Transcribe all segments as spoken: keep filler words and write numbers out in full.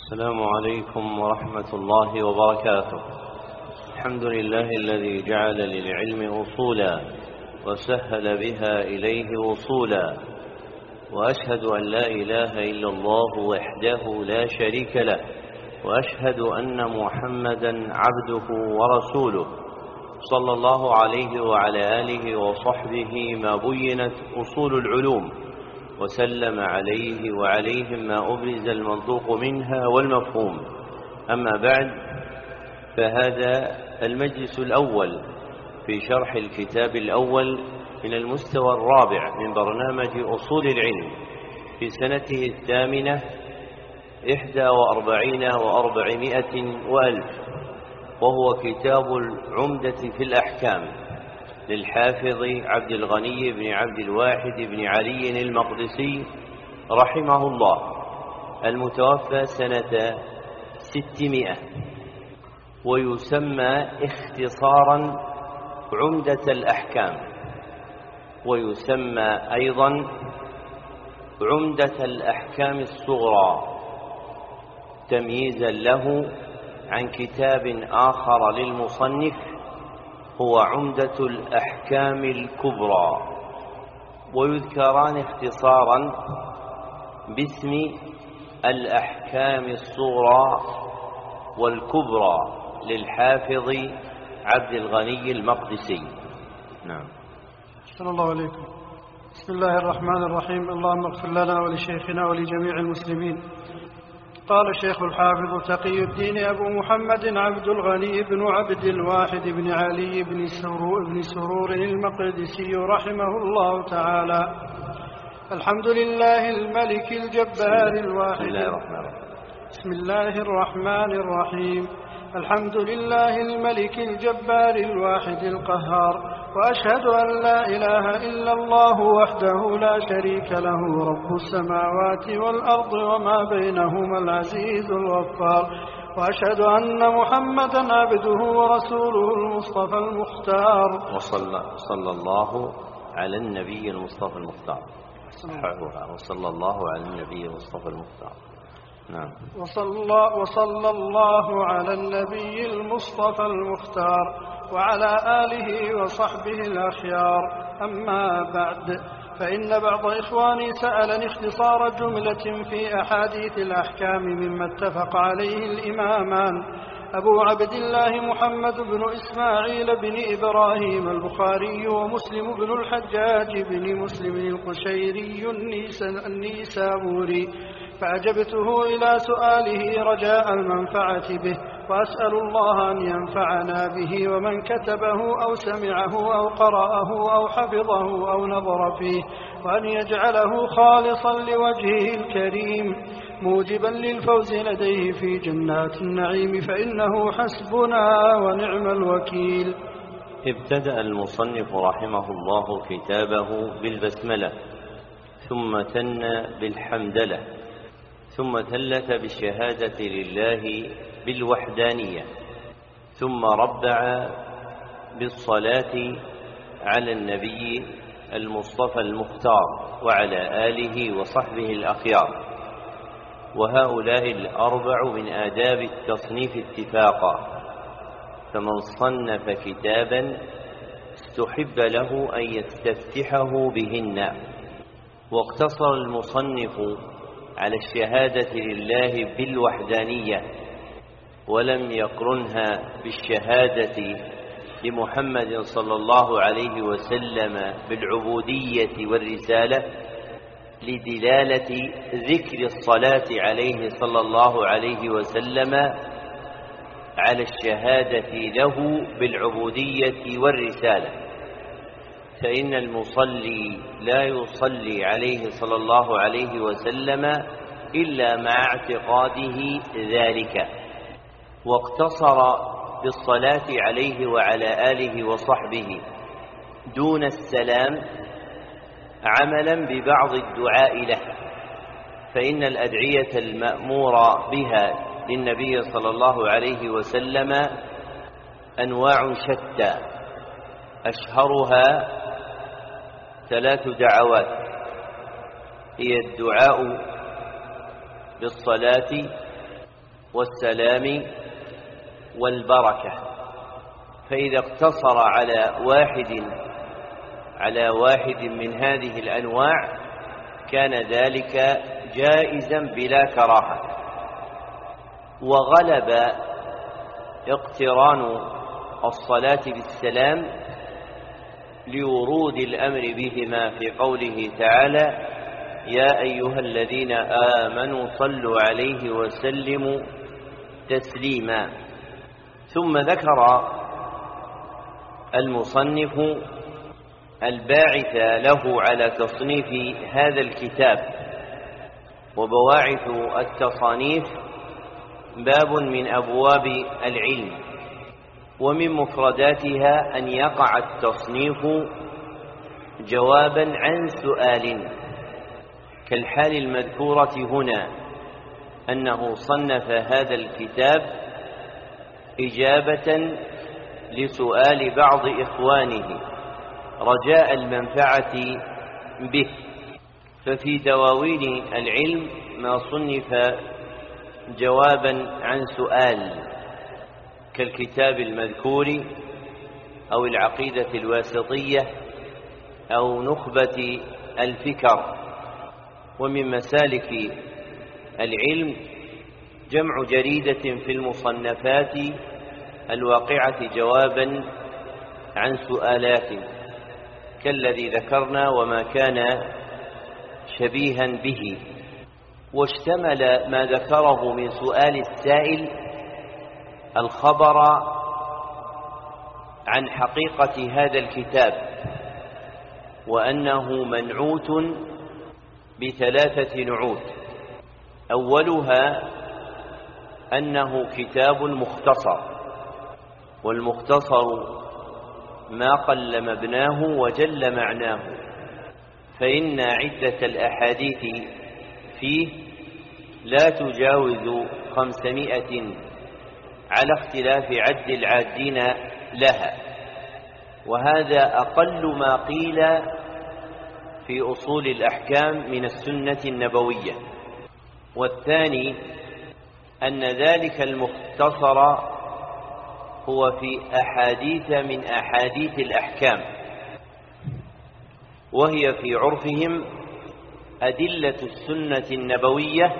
السلام عليكم ورحمة الله وبركاته. الحمد لله الذي جعل للعلم أصولا وسهل بها إليه وصولا، وأشهد أن لا إله إلا الله وحده لا شريك له، وأشهد أن محمدا عبده ورسوله صلى الله عليه وعلى آله وصحبه ما بينت أصول العلوم، وسلم عليه وعليهم ما أبرز المنطوق منها والمفهوم. أما بعد، فهذا المجلس الأول في شرح الكتاب الأول من المستوى الرابع من برنامج أصول العلم في سنته الثامنة إحدى وأربعين وأربعمائة وألف، وهو كتاب العمدة في الأحكام للحافظ عبد الغني بن عبد الواحد بن علي المقدسي رحمه الله، المتوفى سنة ستمائة، ويسمى اختصارا عمدة الأحكام، ويسمى أيضا عمدة الأحكام الصغرى تمييزا له عن كتاب آخر للمصنف هو عمدة الأحكام الكبرى، ويذكران اختصارا باسم الأحكام الصغرى والكبرى للحافظ عبد الغني المقدسي. نعم. صلى الله عليكم. بسم الله الرحمن الرحيم. اللهم اغفر لنا ولشيخنا ولجميع المسلمين. قال الشيخ الحافظ تقي الدين أبو محمد عبد الغني بن عبد الواحد بن علي بن سرور, بن سرور المقدسي رحمه الله تعالى: الحمد لله الملك الجبار الواحد. بسم الله الرحمن الرحيم. الحمد لله الملك الجبار الواحد القهار، وأشهد أن لا إله إلا الله وحده لا شريك له رب السماوات والأرض وما بينهما العزيز الغفار، وأشهد أن محمدا عبده ورسوله المصطفى المختار. وصلى صلى الله على النبي المصطفى المختار. وصلى الله على النبي المصطفى المختار. نعم. وصلى, وصلى الله على النبي المصطفى المختار وعلى آله وصحبه الأخيار. أما بعد، فإن بعض إخواني سألني اختصار جملة في أحاديث الأحكام مما اتفق عليه الإمامان أبو عبد الله محمد بن إسماعيل بن إبراهيم البخاري ومسلم بن الحجاج بن مسلم القشيري النيسابوري، فأجبته إلى سؤاله رجاء المنفعة به، وأسأل الله أن ينفعنا به ومن كتبه أو سمعه أو قرأه أو حفظه أو نظر فيه، وأن يجعله خالصا لوجهه الكريم موجبا للفوز لديه في جنات النعيم، فإنه حسبنا ونعم الوكيل. ابتدأ المصنف رحمه الله كتابه بالبسملة، ثم ثنى بالحمدلة، ثم ثلث بالشهادة لله بالوحدانية، ثم ربع بالصلاة على النبي المصطفى المختار وعلى آله وصحبه الأخيار. وهؤلاء الأربع من آداب التصنيف اتفاقا، فمن صنف كتابا استحب له أن يستفتحه بهن. واقتصر المصنف على الشهادة لله بالوحدانية، ولم يقرنها بالشهادة لمحمد صلى الله عليه وسلم بالعبودية والرسالة، لدلالة ذكر الصلاة عليه صلى الله عليه وسلم على الشهادة له بالعبودية والرسالة، فإن المصلي لا يصلي عليه صلى الله عليه وسلم إلا مع اعتقاده ذلك. واقتصر بالصلاة عليه وعلى آله وصحبه دون السلام عملا ببعض الدعاء له، فإن الأدعية المأمورة بها للنبي صلى الله عليه وسلم أنواع شتى، أشهرها ثلاث دعوات، هي الدعاء بالصلاة والسلام والبركة. فإذا اقتصر على واحد على واحد من هذه الأنواع كان ذلك جائزا بلا كراهة. وغلب اقتران الصلاة بالسلام لورود الأمر بهما في قوله تعالى: يا أيها الذين آمنوا صلوا عليه وسلموا تسليما. ثم ذكر المصنف الباعث له على تصنيف هذا الكتاب. وبواعث التصانيف باب من أبواب العلم، ومن مفرداتها أن يقع التصنيف جوابا عن سؤال، كالحال المذكورة هنا أنه صنف هذا الكتاب إجابة لسؤال بعض إخوانه رجاء المنفعة به. ففي دواوين العلم ما صنف جوابا عن سؤال، كالكتاب المذكور أو العقيدة الواسطية أو نخبة الفكر. ومن مسالك العلم جمع جريدة في المصنفات الواقعة جوابا عن سؤالات، كالذي ذكرنا وما كان شبيها به. واشتمل ما ذكره من سؤال السائل الخبر عن حقيقة هذا الكتاب، وأنه منعوت بثلاثة نعوت. أولها أنه كتاب مختصر، والمختصر ما قل مبناه وجل معناه، فإن عدة الأحاديث فيه لا تجاوز خمسمائة على اختلاف عد العادين لها، وهذا أقل ما قيل في أصول الأحكام من السنة النبوية. والثاني أن ذلك المختصر هو في أحاديث من أحاديث الأحكام، وهي في عرفهم أدلة السنة النبوية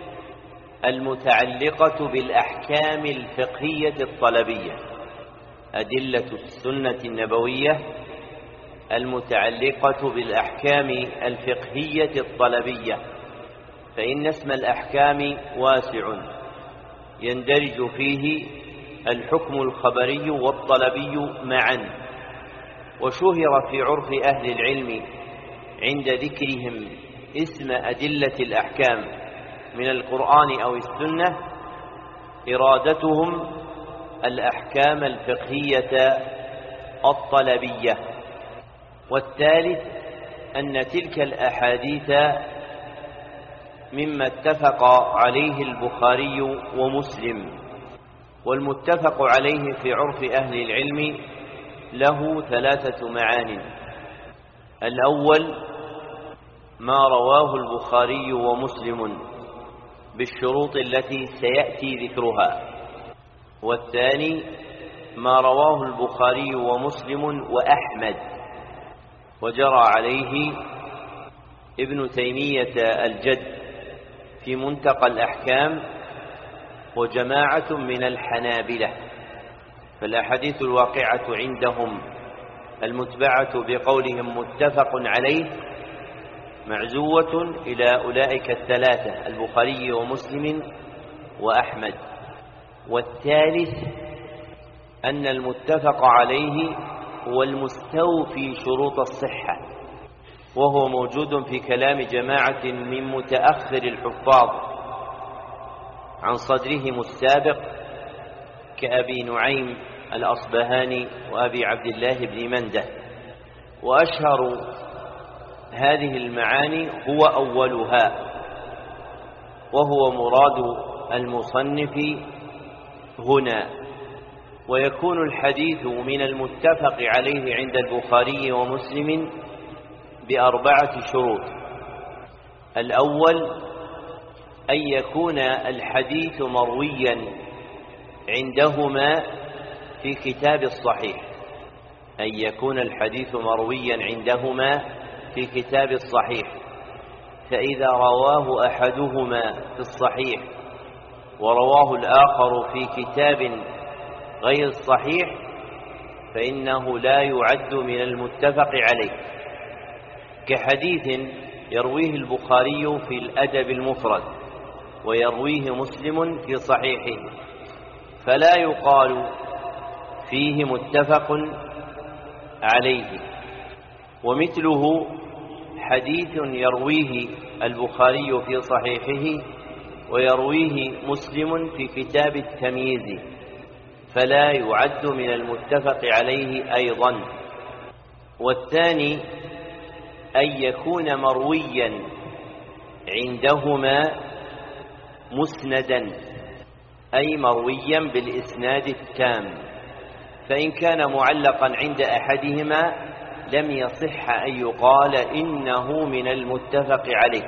المتعلقة بالأحكام الفقهية الطلبية. أدلة السنة النبوية المتعلقة بالأحكام الفقهية الطلبية، فإن اسم الأحكام واسع يندرج فيه الحكم الخبري والطلبي معا. وشهر في عرف أهل العلم عند ذكرهم اسم أدلة الأحكام من القرآن أو السنة إرادتهم الأحكام الفقهية الطلبية. والثالث أن تلك الأحاديث مما اتفق عليه البخاري ومسلم. والمتفق عليه في عرف أهل العلم له ثلاثة معان: الأول ما رواه البخاري ومسلم بالشروط التي سيأتي ذكرها، والثاني ما رواه البخاري ومسلم وأحمد. وجرى عليه ابن تيمية الجد في منتقى الأحكام وجماعة من الحنابلة. فالأحاديث الواقعة عندهم المتبعة بقولهم متفق عليه معزوة إلى أولئك الثلاثة: البخاري ومسلم وأحمد. والثالث أن المتفق عليه هو المستوفي شروط الصحة، وهو موجود في كلام جماعة من متأخر الحفاظ عن صدرهم السابق كأبي نعيم الأصبهاني وأبي عبد الله بن منده. وأشهر هذه المعاني هو أولها، وهو مراد المصنف هنا. ويكون الحديث من المتفق عليه عند البخاري ومسلم بأربعة شروط: الأول أن يكون الحديث مرويا عندهما في كتاب الصحيح، أن يكون الحديث مرويا عندهما في كتاب الصحيح، فإذا رواه أحدهما في الصحيح ورواه الآخر في كتاب غير الصحيح فإنه لا يعد من المتفق عليه، كحديث يرويه البخاري في الأدب المفرد ويرويه مسلم في صحيحه، فلا يقال فيه متفق عليه. ومثله حديث يرويه البخاري في صحيحه ويرويه مسلم في كتاب التمييز، فلا يعد من المتفق عليه أيضا. والثاني أن يكون مرويا عندهما مسندا، أي مرويا بالإسناد التام، فإن كان معلقا عند أحدهما لم يصح أن يقال إنه من المتفق عليه،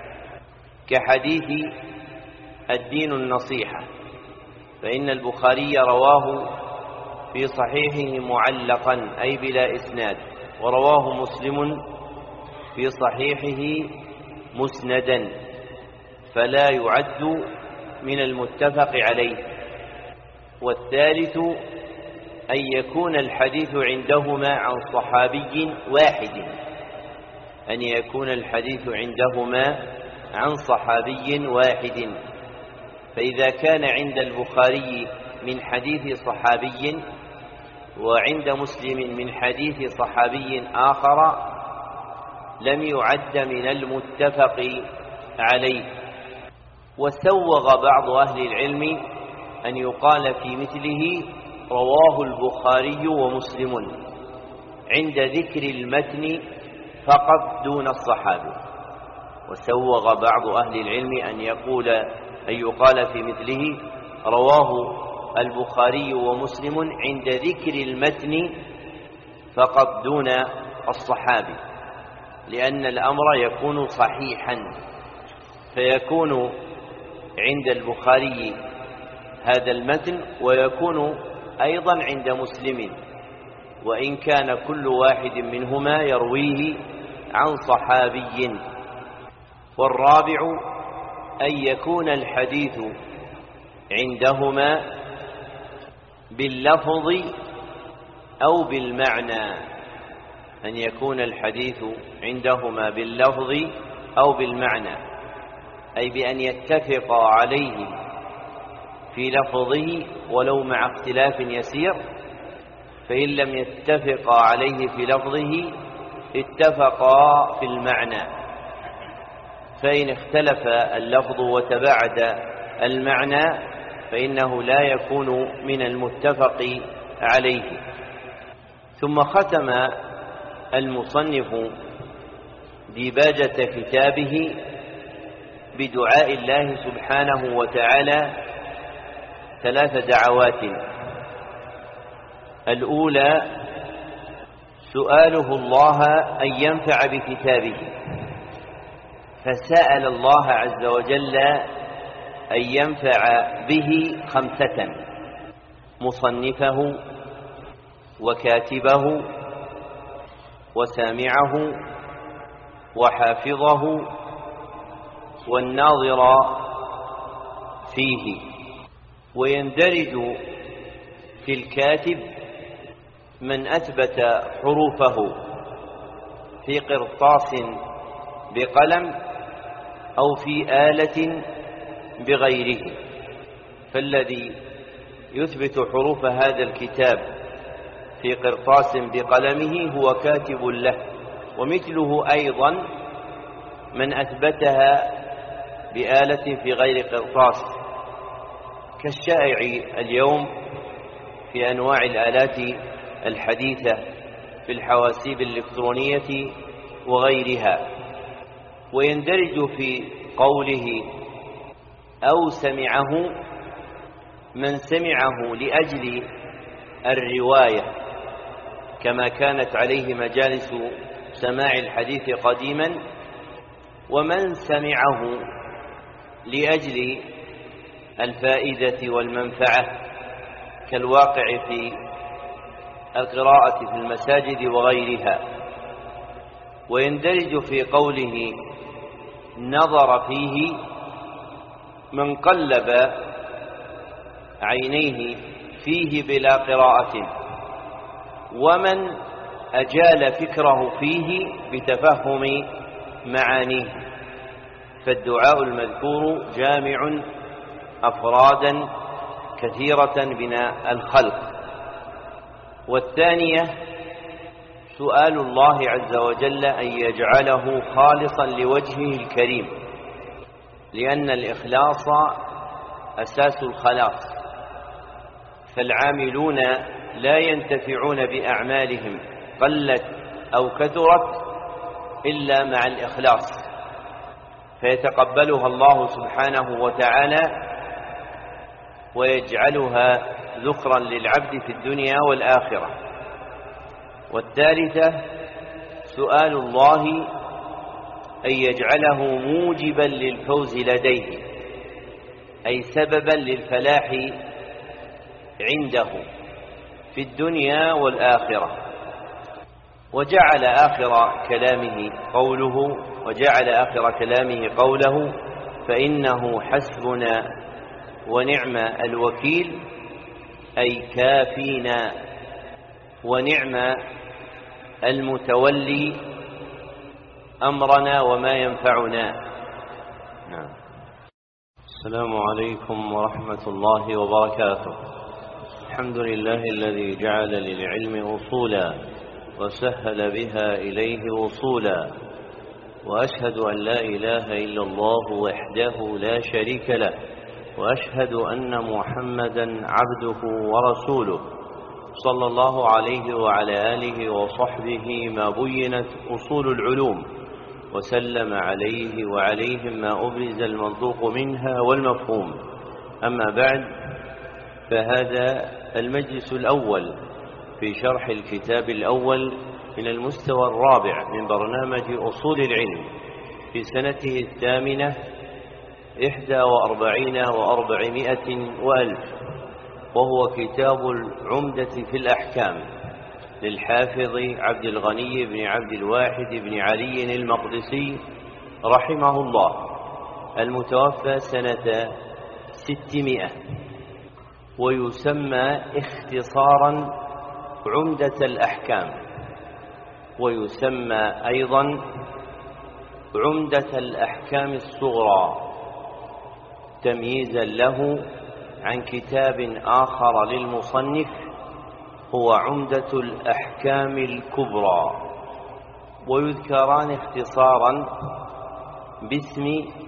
كحديث الدين النصيحة، فإن البخاري رواه في صحيحه معلقا أي بلا إسناد، ورواه مسلم في صحيحه مسندا، فلا يعد من المتفق عليه. والثالث أن يكون الحديث عندهما عن صحابي واحد، أن يكون الحديث عندهما عن صحابي واحد، فإذا كان عند البخاري من حديث صحابي وعند مسلم من حديث صحابي آخر لم يعد من المتفق عليه. وسوغ بعض أهل العلم أن يقال في مثله رواه البخاري ومسلم عند ذكر المتن فقط دون الصحابي. وسوغ بعض أهل العلم أن يقول أن يقال في مثله رواه البخاري ومسلم عند ذكر المتن فقط دون الصحابي، لأن الأمر يكون صحيحا، فيكون عند البخاري هذا المتن ويكون أيضا عند مسلم، وإن كان كل واحد منهما يرويه عن صحابي. والرابع أن يكون الحديث عندهما باللفظ أو بالمعنى، أن يكون الحديث عندهما باللفظ أو بالمعنى، أي بأن يتفق عليه في لفظه ولو مع اختلاف يسير، فإن لم يتفق عليه في لفظه اتفقا في المعنى، فإن اختلف اللفظ وتباعد المعنى فإنه لا يكون من المتفق عليه. ثم ختم المصنف ديباجة كتابه بدعاء الله سبحانه وتعالى ثلاث دعوات. الأولى سؤاله الله أن ينفع بكتابه، فسأل الله عز وجل أن ينفع به خمسة: مصنفه وكاتبه وسامعه وحافظه والناظر فيه. ويندرج في الكاتب من أثبت حروفه في قرطاس بقلم أو في آلة بغيره، فالذي يثبت حروف هذا الكتاب في قرطاس بقلمه هو كاتب له. ومثله أيضا من أثبتها بآلة في غير قرطاس، كالشائع اليوم في أنواع الآلات الحديثة في الحواسيب الإلكترونية وغيرها. ويندرج في قوله أو سمعه من سمعه لأجل الرواية، كما كانت عليه مجالس سماع الحديث قديما، ومن سمعه لأجل الفائدة والمنفعة كالواقع في القراءة في المساجد وغيرها. ويندرج في قوله نظر فيه من قلب عينيه فيه بلا قراءة، ومن أجال فكره فيه بتفهم معانيه. فالدعاء المذكور جامع أفرادا كثيرة من الخلق. والثانية سؤال الله عز وجل أن يجعله خالصا لوجهه الكريم، لأن الإخلاص أساس الخلاص، فالعاملون لا ينتفعون بأعمالهم قلت أو كثرت إلا مع الإخلاص، فيتقبلها الله سبحانه وتعالى ويجعلها ذكرا للعبد في الدنيا والآخرة. والثالثة سؤال الله أن يجعله موجبا للفوز لديه، أي سببا للفلاح عنده في الدنيا والآخرة. وجعل آخر كلامه قوله وجعل آخر كلامه قوله فإنه حسبنا ونعم الوكيل، أي كافينا، ونعم المتولي أمرنا وما ينفعنا. نعم. السلام عليكم ورحمة الله وبركاته. الحمد لله الذي جعل للعلم أصولا وسهل بها إليه وصولا، وأشهد أن لا إله إلا الله وحده لا شريك له، وأشهد أن محمدا عبده ورسوله صلى الله عليه وعلى آله وصحبه ما بينت أصول العلوم، وسلم عليه وعليهم ما أبرز المنطوق منها والمفهوم. أما بعد، فهذا المجلس الأول في شرح الكتاب الأول من المستوى الرابع من برنامج أصول العلم في سنته الثامنة إحدى وأربعين وأربعمائة وألف، وهو كتاب العمدة في الأحكام للحافظ عبد الغني بن عبد الواحد بن علي المقدسي رحمه الله، المتوفى سنة ستمائة، ويسمى اختصارا عمدة الأحكام، ويسمى أيضا عمدة الأحكام الصغرى تمييزا له عن كتاب آخر للمصنف هو عمدة الأحكام الكبرى. ويذكران اختصارا باسم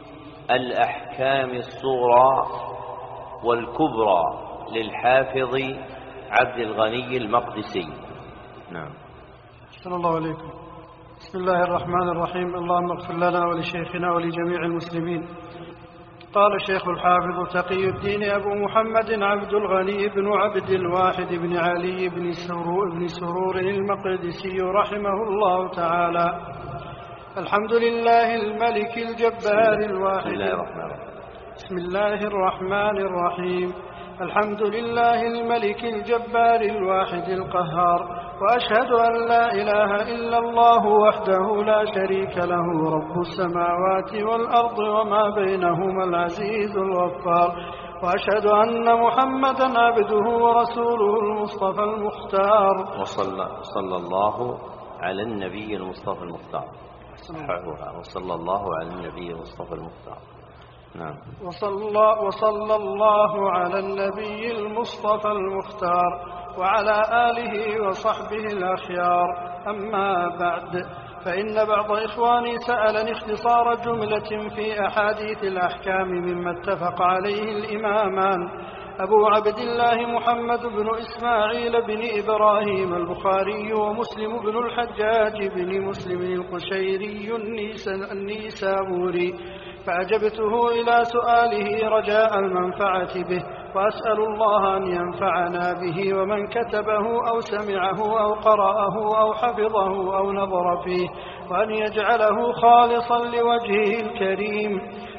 الأحكام الصغرى والكبرى للحافظ عبد الغني المقدسي. نعم. صلى الله عليكم. بسم الله الرحمن الرحيم. اللهم اغفر لنا ولشيخنا ولجميع المسلمين. قال شيخ الحافظ تقي الدين أبو محمد عبد الغني بن عبد الواحد بن علي بن سرور, بن سرور المقدسي رحمه الله تعالى: الحمد لله الملك الجبار الواحد. بسم الله الرحمن الرحيم. بسم الله الرحمن الرحيم. الحمد لله الملك الجبار الواحد القهار، وأشهد أن لا إله إلا الله وحده لا شريك له رب السماوات والأرض وما بينهما العزيز الغفار، وأشهد أن محمدا عبده ورسوله المصطفى المختار. وصلى صلى الله على النبي المصطفى المختار. صححوها. وصلى الله على النبي المصطفى المختار. نعم. وصلى, وصلى الله على النبي المصطفى المختار وعلى آله وصحبه الأخيار. أما بعد، فإن بعض إخواني سألني اختصار جملة في أحاديث الأحكام مما اتفق عليه الإمامان أبو عبد الله محمد بن إسماعيل بن إبراهيم البخاري ومسلم بن الحجاج بن مسلم القشيري النيسابوري، فأجبته إلى سؤاله رجاء المنفعة به، وأسأل الله أن ينفعنا به ومن كتبه أو سمعه أو قرأه أو حفظه أو نظر فيه، وأن يجعله خالصا لوجهه الكريم.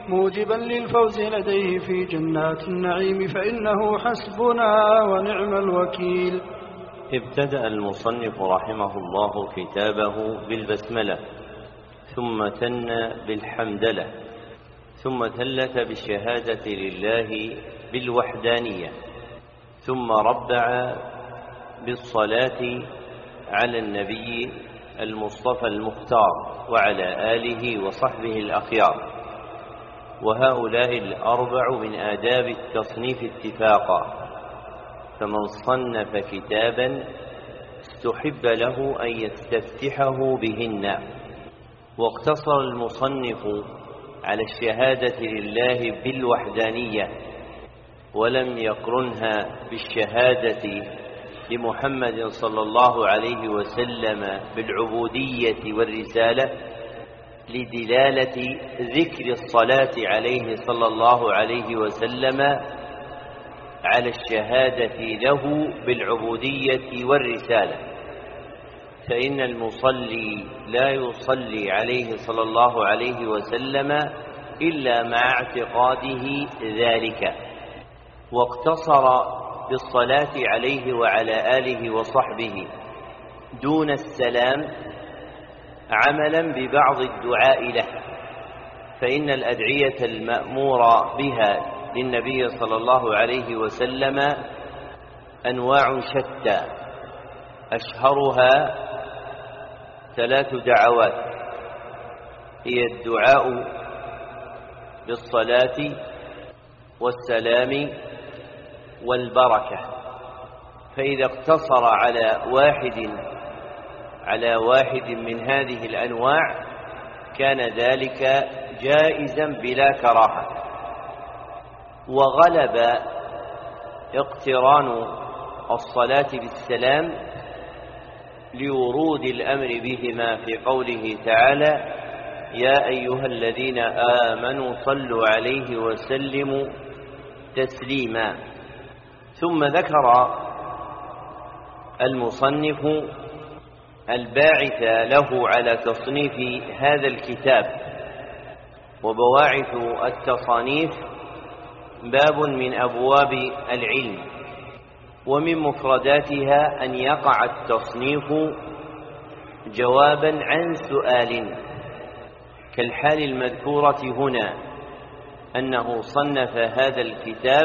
موجبا للفوز لديه في جنات النعيم، فإنه حسبنا ونعم الوكيل. ابتدأ المصنف رحمه الله كتابه بالبسملة، ثم ثنى بالحمدلة، ثم ثلث بالشهادة لله بالوحدانية، ثم ربع بالصلاة على النبي المصطفى المختار وعلى آله وصحبه الأخيار. وهؤلاء الأربع من آداب التصنيف اتفاقا، فمن صنف كتابا استحب له أن يستفتحه بهن. واقتصر المصنف على الشهادة لله بالوحدانية، ولم يقرنها بالشهادة لمحمد صلى الله عليه وسلم بالعبودية والرسالة، لدلالة ذكر الصلاة عليه صلى الله عليه وسلم على الشهادة له بالعبودية والرسالة، فإن المصلي لا يصلي عليه صلى الله عليه وسلم إلا مع اعتقاده ذلك. واقتصر بالصلاة عليه وعلى آله وصحبه دون السلام عملا ببعض الدعاء له، فإن الأدعية المأمورة بها للنبي صلى الله عليه وسلم أنواع شتى، أشهرها ثلاث دعوات، هي الدعاء بالصلاة والسلام والبركة. فإذا اقتصر على واحد على واحد من هذه الأنواع كان ذلك جائزا بلا كراهة. وغلب اقتران الصلاة بالسلام لورود الأمر بهما في قوله تعالى: يا أيها الذين آمنوا صلوا عليه وسلموا تسليما. ثم ذكر المصنف الباعث له على تصنيف هذا الكتاب. وبواعث التصانيف باب من أبواب العلم، ومن مفرداتها أن يقع التصنيف جوابا عن سؤال، كالحال المذكورة هنا أنه صنف هذا الكتاب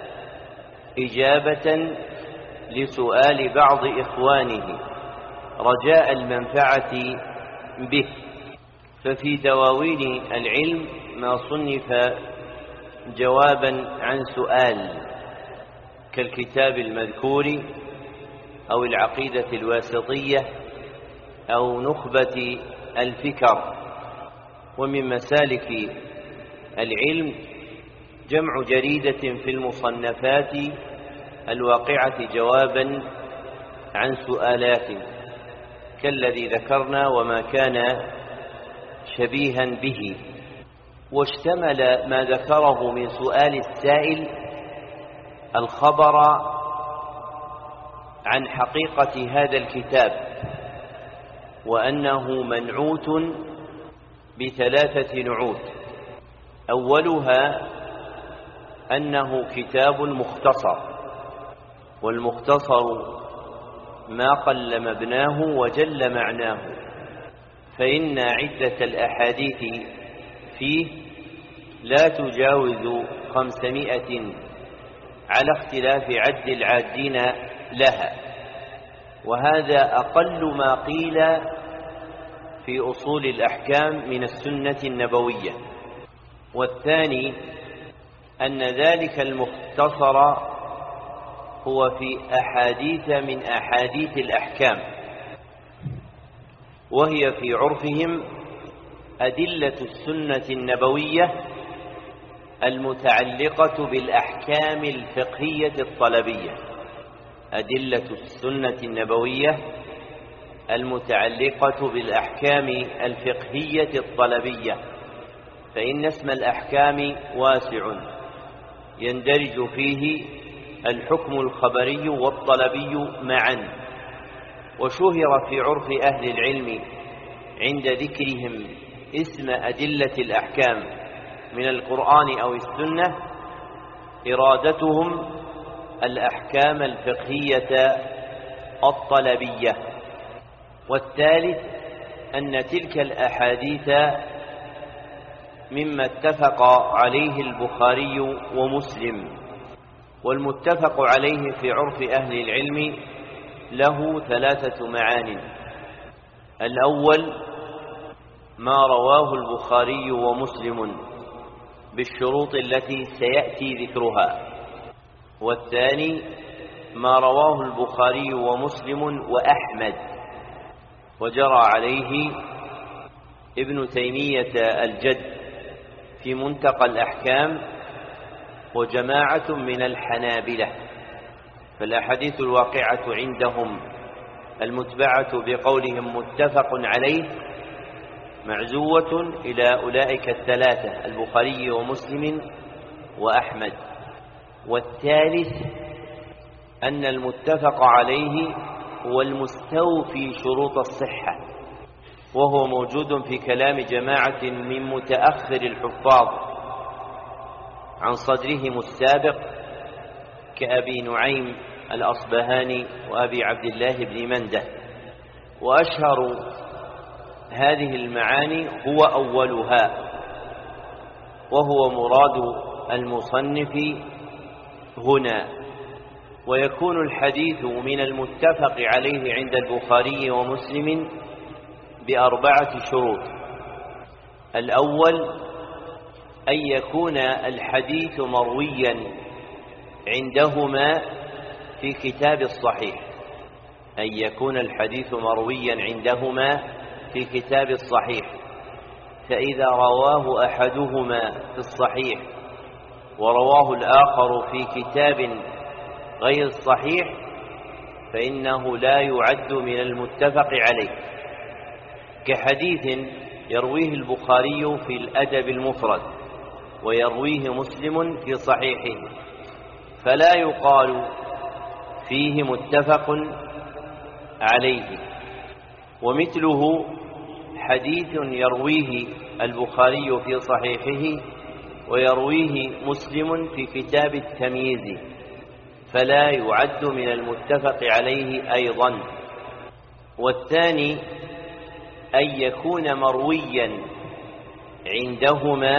إجابة لسؤال بعض إخوانه رجاء المنفعة به. ففي دواوين العلم ما صنف جوابا عن سؤال، كالكتاب المذكور أو العقيدة الواسطية أو نخبة الفكر. ومن مسالك العلم جمع جريدة في المصنفات الواقعة جوابا عن سؤالات، كالذي ذكرنا وما كان شبيها به. واشتمل ما ذكره من سؤال السائل الخبر عن حقيقة هذا الكتاب، وأنه منعوت بثلاثة نعوت. أولها أنه كتاب مختصر، والمختصر ما قل مبناه وجل معناه، فإن عدة الأحاديث فيه لا تجاوز خمسمائة على اختلاف عد العادين لها، وهذا أقل ما قيل في أصول الأحكام من السنة النبوية. والثاني أن ذلك المختصر هو في أحاديث من أحاديث الأحكام، وهي في عرفهم أدلة السنة النبوية المتعلقة بالأحكام الفقهية الطلبية. أدلة السنة النبوية المتعلقة بالأحكام الفقهية الطلبية، فإن اسم الأحكام واسع يندرج فيه الحكم الخبري والطلبي معا. وشهر في عرف أهل العلم عند ذكرهم اسم أدلة الأحكام من القرآن أو السنة إرادتهم الأحكام الفقهية الطلبية. والثالث أن تلك الأحاديث مما اتفق عليه البخاري ومسلم، والمتفق عليه في عرف أهل العلم له ثلاثة معان: الأول ما رواه البخاري ومسلم بالشروط التي سيأتي ذكرها، والثاني ما رواه البخاري ومسلم وأحمد وجرى عليه ابن تيمية الجد في منتقى الأحكام وجماعة من الحنابلة. فالأحاديث الواقعة عندهم المتبعة بقولهم متفق عليه معزوة إلى أولئك الثلاثة: البخاري ومسلم وأحمد. والثالث أن المتفق عليه هو المستوفي شروط الصحة، وهو موجود في كلام جماعة من متأخر الحفاظ عن صدرهم السابق كأبي نعيم الأصبهاني وأبي عبد الله بن منده. وأشهر هذه المعاني هو أولها، وهو مراد المصنف هنا. ويكون الحديث من المتفق عليه عند البخاري ومسلم بأربعة شروط: الأول أن يكون الحديث مرويا عندهما في كتاب الصحيح، أن يكون الحديث مرويا عندهما في كتاب الصحيح، فإذا رواه أحدهما في الصحيح ورواه الآخر في كتاب غير الصحيح فإنه لا يعد من المتفق عليه، كحديث يرويه البخاري في الأدب المفرد ويرويه مسلم في صحيحه، فلا يقال فيه متفق عليه. ومثله حديث يرويه البخاري في صحيحه ويرويه مسلم في كتاب التمييز، فلا يعد من المتفق عليه أيضا. والثاني أن يكون مرويا عندهما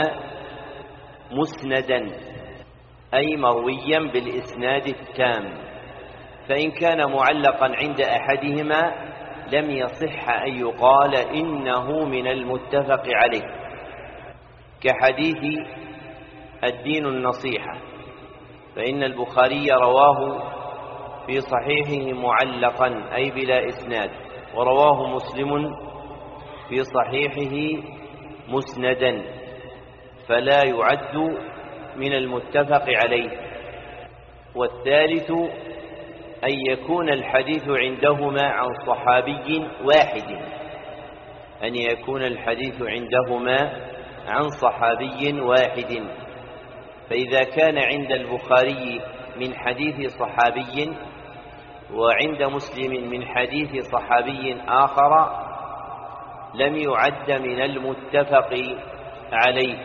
مسندا، أي مرويا بالإسناد التام، فإن كان معلقا عند أحدهما لم يصح أن يقال إنه من المتفق عليه، كحديث الدين النصيحة، فإن البخاري رواه في صحيحه معلقا أي بلا إسناد، ورواه مسلم في صحيحه مسندا، فلا يعد من المتفق عليه. والثالث أن يكون الحديث عندهما عن صحابي واحد، أن يكون الحديث عندهما عن صحابي واحد، فإذا كان عند البخاري من حديث صحابي وعند مسلم من حديث صحابي آخر لم يعد من المتفق عليه.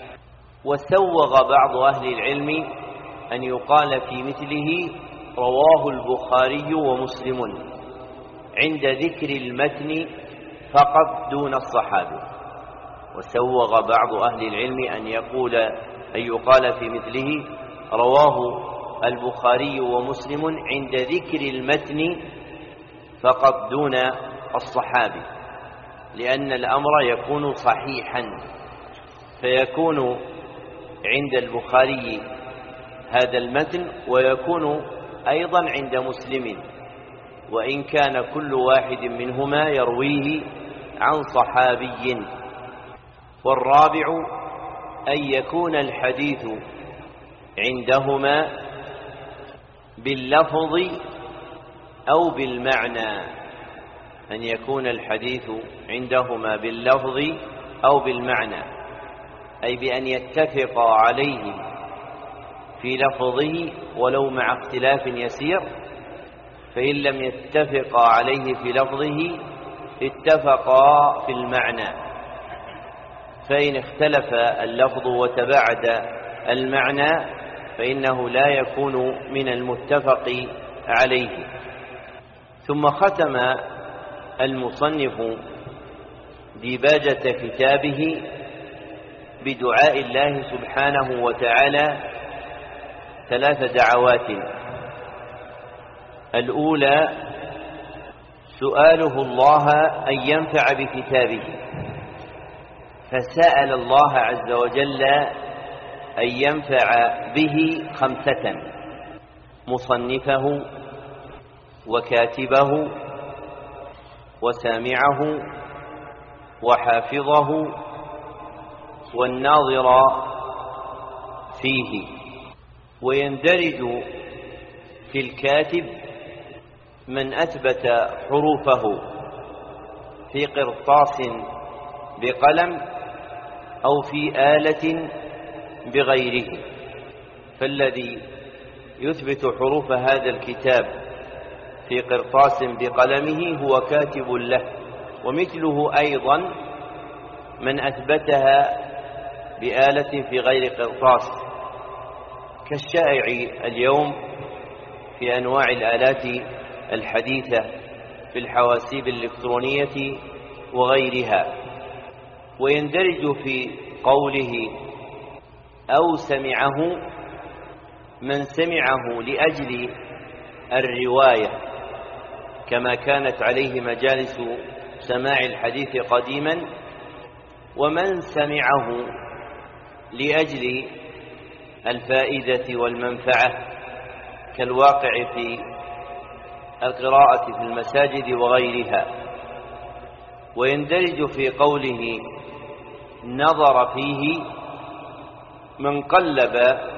وسوغ بعض أهل العلم أن يقال في مثله رواه البخاري ومسلم عند ذكر المتن فقط دون الصحابي. وسوغ بعض أهل العلم أن يقول أن يقال في مثله رواه البخاري ومسلم عند ذكر المتن فقط دون الصحابي، لأن الأمر يكون صحيحا، فيكون عند البخاري هذا المتن ويكون أيضا عند مسلم، وإن كان كل واحد منهما يرويه عن صحابي. والرابع أن يكون الحديث عندهما باللفظ أو بالمعنى، أن يكون الحديث عندهما باللفظ أو بالمعنى، أي بأن يتفق عليه في لفظه ولو مع اختلاف يسير، فإن لم يتفق عليه في لفظه اتفقا في المعنى. فإن اختلف اللفظ وتباعد المعنى فإنه لا يكون من المتفق عليه. ثم ختم المصنف ديباجة كتابه بدعاء الله سبحانه وتعالى ثلاث دعوات. الأولى سؤاله الله أن ينفع بكتابه، فسأل الله عز وجل أن ينفع به خمسة: مصنفه وكاتبه وسامعه وحافظه والناظر فيه. ويندرج في الكاتب من أثبت حروفه في قرطاس بقلم أو في آلة بغيره، فالذي يثبت حروف هذا الكتاب في قرطاس بقلمه هو كاتب له، ومثله أيضا من أثبتها بآلة في غير قرطاس كالشائع اليوم في أنواع الآلات الحديثة في الحواسيب الإلكترونية وغيرها. ويندرج في قوله أو سمعه من سمعه لأجل الرواية، كما كانت عليه مجالس سماع الحديث قديما، ومن سمعه لأجل الفائدة والمنفعة كالواقع في القراءة في المساجد وغيرها. ويندرج في قوله نظر فيه من قلب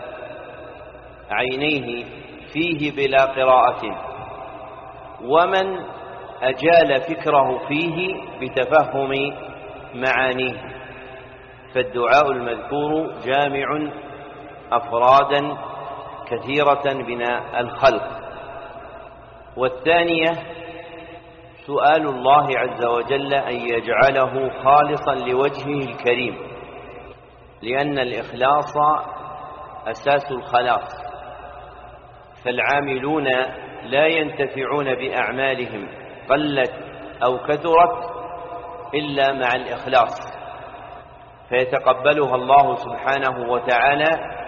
عينيه فيه بلا قراءة، ومن أجال فكره فيه بتفهم معانيه. فالدعاء المذكور جامع أفرادا كثيرة من الخلق. والثانية سؤال الله عز وجل أن يجعله خالصا لوجهه الكريم، لأن الإخلاص أساس الخلاص، فالعاملون لا ينتفعون بأعمالهم قلت أو كثرت إلا مع الإخلاص، فيتقبلها الله سبحانه وتعالى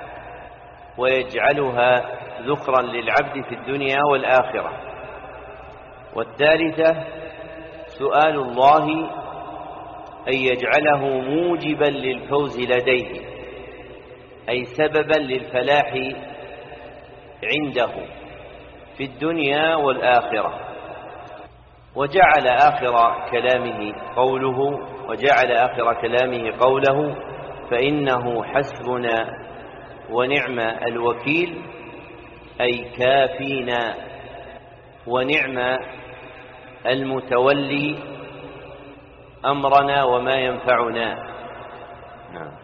ويجعلها ذكرا للعبد في الدنيا والآخرة. والثالثة سؤال الله أن يجعله موجبا للفوز لديه، أي سببا للفلاح عنده في الدنيا والآخرة. وجعل آخر كلامه قوله وجعل آخر كلامه قوله فإنه حسبنا ونعم الوكيل، أي كافينا، ونعم المتولي أمرنا وما ينفعنا. نعم.